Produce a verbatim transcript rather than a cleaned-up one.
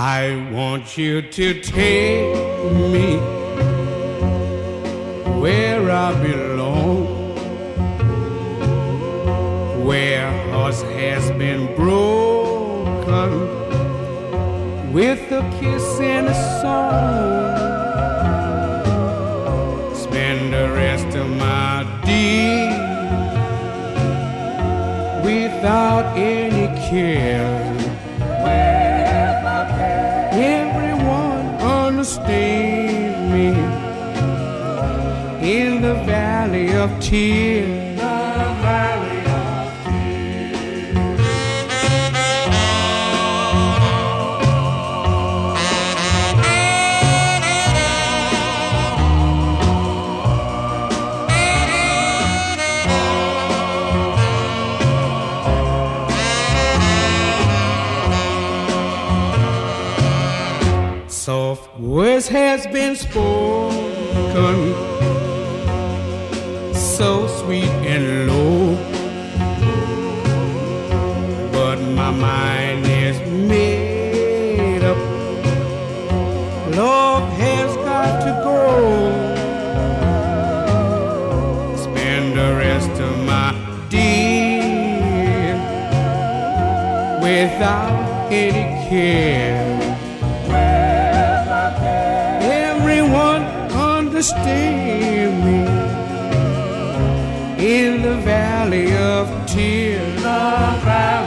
I want you to take me where I belong, where hearts has been broken with a kiss and a song. Spend the rest of my days without any care. Everyone understand me in the valley of tears. Soft words has been spoken, so sweet and low, but my mind is made up. Love has got to go. Spend the rest of my days without any care. Understand me in the valley of tears.